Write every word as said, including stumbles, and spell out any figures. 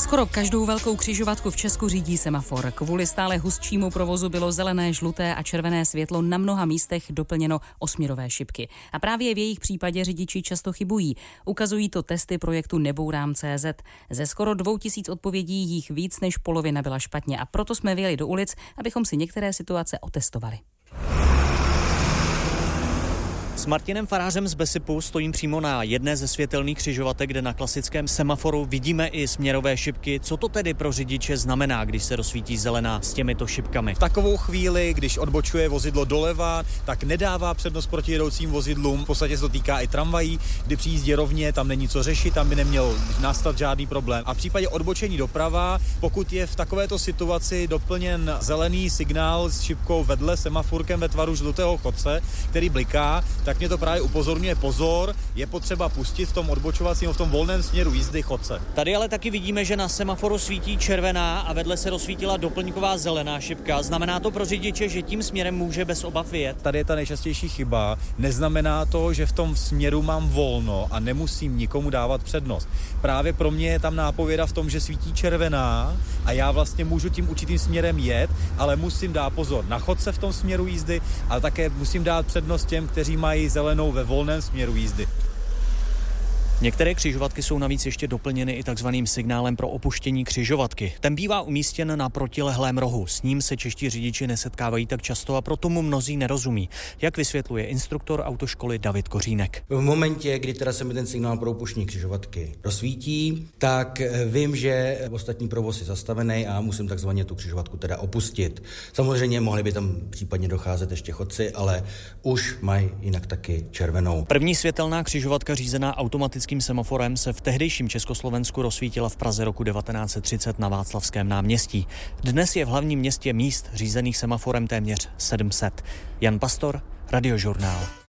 Skoro každou velkou křižovatku v Česku řídí semafor. Kvůli stále hustšímu provozu bylo zelené, žluté a červené světlo na mnoha místech doplněno o směrové šipky. A právě v jejich případě řidiči často chybují. Ukazují to testy projektu Nebourám tečka cé zet. Ze skoro dvou tisíc odpovědí jich víc než polovina byla špatně a proto jsme vyjeli do ulic, abychom si některé situace otestovali. S Martinem Farářem z Besipu stojím přímo na jedné ze světelných křižovatek, kde na klasickém semaforu vidíme i směrové šipky. Co to tedy pro řidiče znamená, když se rozsvítí zelená s těmito šipkami? V takovou chvíli, když odbočuje vozidlo doleva, tak nedává přednost proti jedoucím vozidlům. V podstatě se to týká i tramvají, kdy při jízdě rovně, tam není co řešit, tam by neměl nastat žádný problém. A v případě odbočení doprava, pokud je v takovéto situaci doplněn zelený signál s šipkou vedle, semaforkem ve tvaru žlutého chodce, který bliká, tak mě to právě upozorňuje, pozor, je potřeba pustit v tom odbočovacím, v tom volném směru jízdy chodce. Tady ale taky vidíme, že na semaforu svítí červená a vedle se rozsvítila doplňková zelená šipka. Znamená to pro řidiče, že tím směrem může bez obav vyjet? Tady je ta nejčastější chyba. Neznamená to, že v tom směru mám volno a nemusím nikomu dávat přednost. Právě pro mě je tam nápověda v tom, že svítí červená a já vlastně můžu tím určitým směrem jet, ale musím dát pozor na chodce v tom směru jízdy, ale také musím dát přednost těm, kteří mají zelenou ve volném směru jízdy. Některé křižovatky jsou navíc ještě doplněny i takzvaným signálem pro opuštění křižovatky. Ten bývá umístěn na protilehlém rohu. S ním se čeští řidiči nesetkávají tak často a proto mu mnozí nerozumí. Jak vysvětluje instruktor autoškoly David Kořínek. V momentě, kdy teda se mi ten signál pro opuštění křižovatky rozsvítí, tak vím, že ostatní provoz je zastavený a musím takzvaně tu křižovatku teda opustit. Samozřejmě mohli by tam případně docházet ještě chodci, ale už mají jinak taky červenou. První světelná křižovatka řízená automaticky semaforem se v tehdejším Československu rozsvítila v Praze roku devatenáct set třicet na Václavském náměstí. Dnes je v hlavním městě míst řízených semaforem téměř sedm set. Jan Pastor, Radiožurnál.